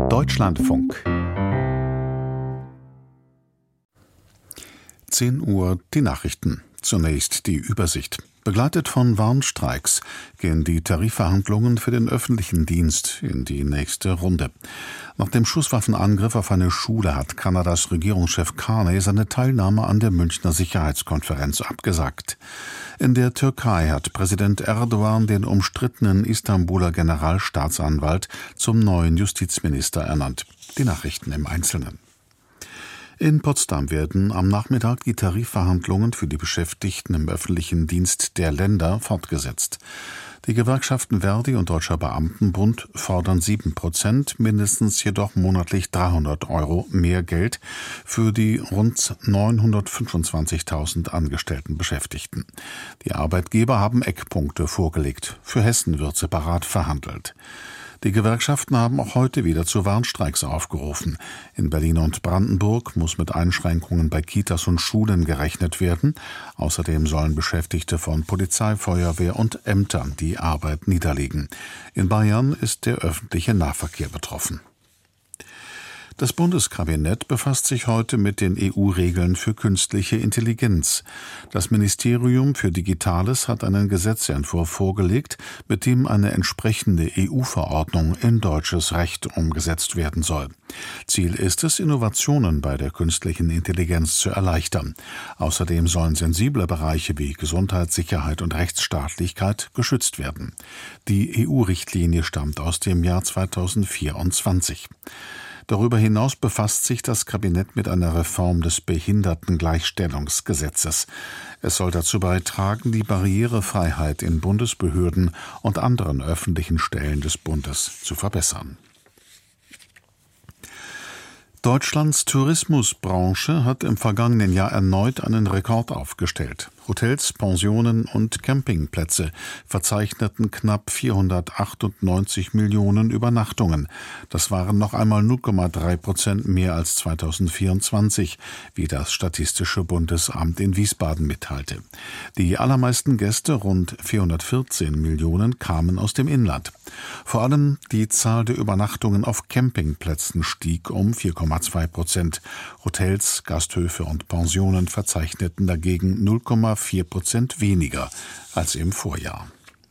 Deutschlandfunk. 10 Uhr die Nachrichten. Zunächst die Übersicht. Begleitet von Warnstreiks gehen die Tarifverhandlungen für den öffentlichen Dienst in die nächste Runde. Nach dem Schusswaffenangriff auf eine Schule hat Kanadas Regierungschef Carney seine Teilnahme an der Münchner Sicherheitskonferenz abgesagt. In der Türkei hat Präsident Erdogan den umstrittenen Istanbuler Generalstaatsanwalt zum neuen Justizminister ernannt. Die Nachrichten im Einzelnen. In Potsdam werden am Nachmittag die Tarifverhandlungen für die Beschäftigten im öffentlichen Dienst der Länder fortgesetzt. Die Gewerkschaften Verdi und Deutscher Beamtenbund fordern 7%, mindestens jedoch monatlich 300 € mehr Geld für die rund 925.000 angestellten Beschäftigten. Die Arbeitgeber haben Eckpunkte vorgelegt. Für Hessen wird separat verhandelt. Die Gewerkschaften haben auch heute wieder zu Warnstreiks aufgerufen. In Berlin und Brandenburg muss mit Einschränkungen bei Kitas und Schulen gerechnet werden. Außerdem sollen Beschäftigte von Polizei, Feuerwehr und Ämtern die Arbeit niederlegen. In Bayern ist der öffentliche Nahverkehr betroffen. Das Bundeskabinett befasst sich heute mit den EU-Regeln für künstliche Intelligenz. Das Ministerium für Digitales hat einen Gesetzentwurf vorgelegt, mit dem eine entsprechende EU-Verordnung in deutsches Recht umgesetzt werden soll. Ziel ist es, Innovationen bei der künstlichen Intelligenz zu erleichtern. Außerdem sollen sensible Bereiche wie Gesundheit, Sicherheit und Rechtsstaatlichkeit geschützt werden. Die EU-Richtlinie stammt aus dem Jahr 2024. Darüber hinaus befasst sich das Kabinett mit einer Reform des Behindertengleichstellungsgesetzes. Es soll dazu beitragen, die Barrierefreiheit in Bundesbehörden und anderen öffentlichen Stellen des Bundes zu verbessern. Deutschlands Tourismusbranche hat im vergangenen Jahr erneut einen Rekord aufgestellt. Hotels, Pensionen und Campingplätze verzeichneten knapp 498 Millionen Übernachtungen. Das waren noch einmal 0,3% mehr als 2024, wie das Statistische Bundesamt in Wiesbaden mitteilte. Die allermeisten Gäste, rund 414 Millionen, kamen aus dem Inland. Vor allem die Zahl der Übernachtungen auf Campingplätzen stieg um 4,2%. Hotels, Gasthöfe und Pensionen verzeichneten dagegen 0,4% weniger als im Vorjahr.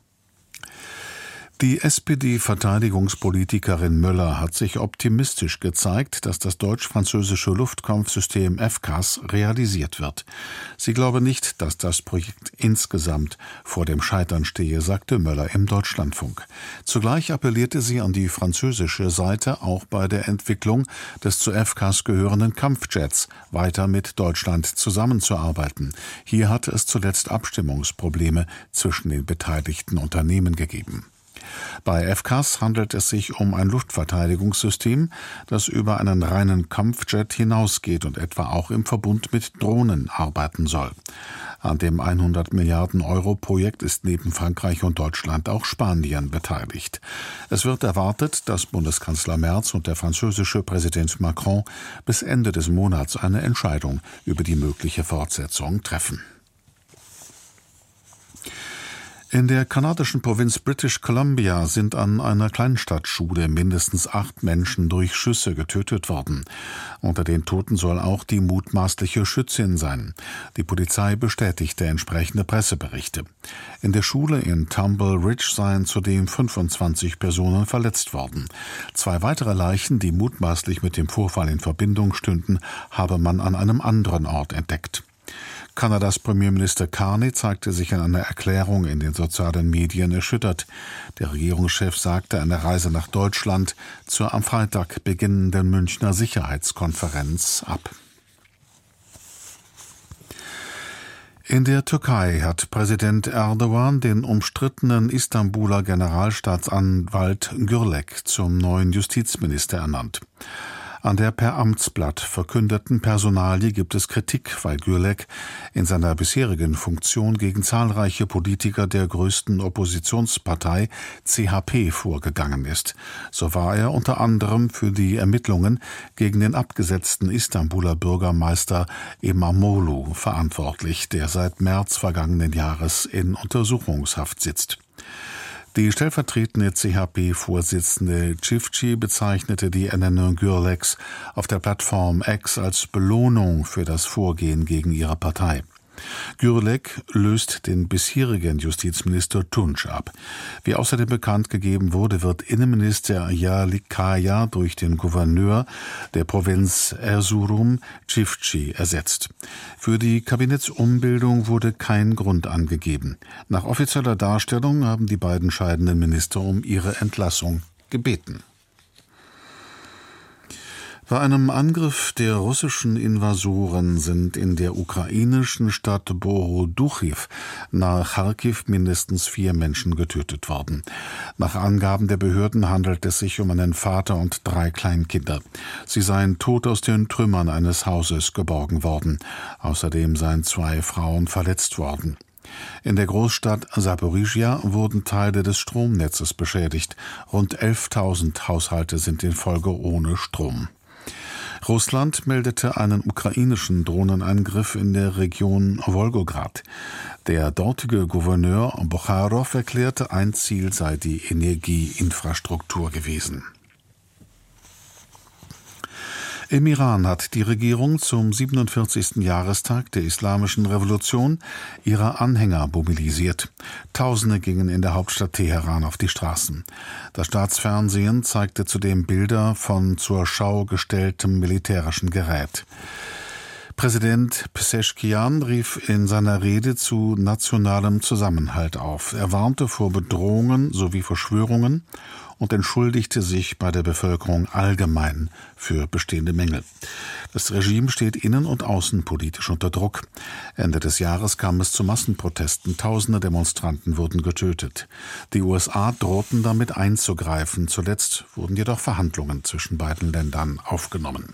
Die SPD-Verteidigungspolitikerin Möller hat sich optimistisch gezeigt, dass das deutsch-französische Luftkampfsystem FCAS realisiert wird. Sie glaube nicht, dass das Projekt insgesamt vor dem Scheitern stehe, sagte Möller im Deutschlandfunk. Zugleich appellierte sie an die französische Seite, auch bei der Entwicklung des zu FCAS gehörenden Kampfjets weiter mit Deutschland zusammenzuarbeiten. Hier hatte es zuletzt Abstimmungsprobleme zwischen den beteiligten Unternehmen gegeben. Bei FCAS handelt es sich um ein Luftverteidigungssystem, das über einen reinen Kampfjet hinausgeht und etwa auch im Verbund mit Drohnen arbeiten soll. An dem 100 Milliarden Euro Projekt ist neben Frankreich und Deutschland auch Spanien beteiligt. Es wird erwartet, dass Bundeskanzler Merz und der französische Präsident Macron bis Ende des Monats eine Entscheidung über die mögliche Fortsetzung treffen. In der kanadischen Provinz British Columbia sind an einer Kleinstadtschule mindestens 8 Menschen durch Schüsse getötet worden. Unter den Toten soll auch die mutmaßliche Schützin sein. Die Polizei bestätigte entsprechende Presseberichte. In der Schule in Tumble Ridge seien zudem 25 Personen verletzt worden. 2 weitere Leichen, die mutmaßlich mit dem Vorfall in Verbindung stünden, habe man an einem anderen Ort entdeckt. Kanadas Premierminister Carney zeigte sich in einer Erklärung in den sozialen Medien erschüttert. Der Regierungschef sagte eine Reise nach Deutschland zur am Freitag beginnenden Münchner Sicherheitskonferenz ab. In der Türkei hat Präsident Erdogan den umstrittenen Istanbuler Generalstaatsanwalt Gürlek zum neuen Justizminister ernannt. An der per Amtsblatt verkündeten Personalie gibt es Kritik, weil Gürlek in seiner bisherigen Funktion gegen zahlreiche Politiker der größten Oppositionspartei CHP vorgegangen ist. So war er unter anderem für die Ermittlungen gegen den abgesetzten Istanbuler Bürgermeister İmamoğlu verantwortlich, der seit März vergangenen Jahres in Untersuchungshaft sitzt. Die stellvertretende CHP-Vorsitzende Cifci bezeichnete die Ernennung Gürleks auf der Plattform X als Belohnung für das Vorgehen gegen ihre Partei. Gürlek löst den bisherigen Justizminister Tunç ab. Wie außerdem bekannt gegeben wurde, wird Innenminister Yerlikaya durch den Gouverneur der Provinz Erzurum Cifci ersetzt. Für die Kabinettsumbildung wurde kein Grund angegeben. Nach offizieller Darstellung haben die beiden scheidenden Minister um ihre Entlassung gebeten. Bei einem Angriff der russischen Invasoren sind in der ukrainischen Stadt Bohoduchiw nahe Charkiw mindestens 4 Menschen getötet worden. Nach Angaben der Behörden handelt es sich um einen Vater und 3 Kleinkinder. Sie seien tot aus den Trümmern eines Hauses geborgen worden. Außerdem seien 2 Frauen verletzt worden. In der Großstadt Saporizhia wurden Teile des Stromnetzes beschädigt. Rund 11.000 Haushalte sind in Folge ohne Strom. Russland meldete einen ukrainischen Drohnenangriff in der Region Wolgograd. Der dortige Gouverneur Bocharow erklärte, ein Ziel sei die Energieinfrastruktur gewesen. Im Iran hat die Regierung zum 47. Jahrestag der Islamischen Revolution ihre Anhänger mobilisiert. Tausende gingen in der Hauptstadt Teheran auf die Straßen. Das Staatsfernsehen zeigte zudem Bilder von zur Schau gestelltem militärischen Gerät. Präsident Pezeshkian rief in seiner Rede zu nationalem Zusammenhalt auf. Er warnte vor Bedrohungen sowie Verschwörungen und entschuldigte sich bei der Bevölkerung allgemein für bestehende Mängel. Das Regime steht innen- und außenpolitisch unter Druck. Ende des Jahres kam es zu Massenprotesten. Tausende Demonstranten wurden getötet. Die USA drohten damit einzugreifen. Zuletzt wurden jedoch Verhandlungen zwischen beiden Ländern aufgenommen.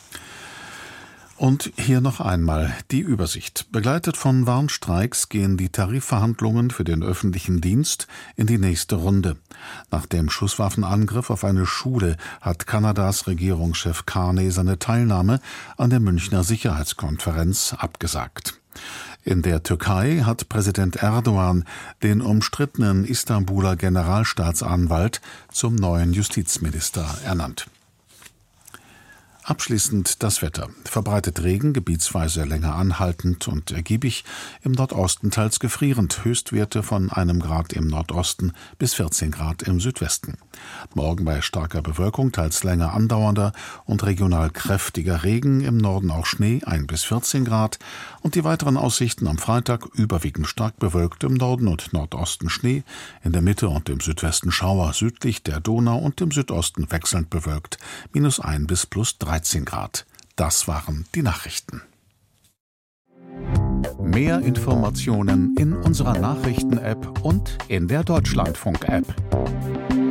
Und hier noch einmal die Übersicht. Begleitet von Warnstreiks gehen die Tarifverhandlungen für den öffentlichen Dienst in die nächste Runde. Nach dem Schusswaffenangriff auf eine Schule hat Kanadas Regierungschef Carney seine Teilnahme an der Münchner Sicherheitskonferenz abgesagt. In der Türkei hat Präsident Erdogan den umstrittenen Istanbuler Generalstaatsanwalt zum neuen Justizminister ernannt. Abschließend das Wetter. Verbreitet Regen, gebietsweise länger anhaltend und ergiebig, im Nordosten teils gefrierend, Höchstwerte von 1 Grad im Nordosten bis 14 Grad im Südwesten. Morgen bei starker Bewölkung, teils länger andauernder und regional kräftiger Regen, im Norden auch Schnee, 1 bis 14 Grad und die weiteren Aussichten am Freitag überwiegend stark bewölkt, im Norden und Nordosten Schnee, in der Mitte und im Südwesten Schauer, südlich der Donau und im Südosten wechselnd bewölkt, -1 bis +13 Grad. Das waren die Nachrichten. Mehr Informationen in unserer Nachrichten-App und in der Deutschlandfunk-App.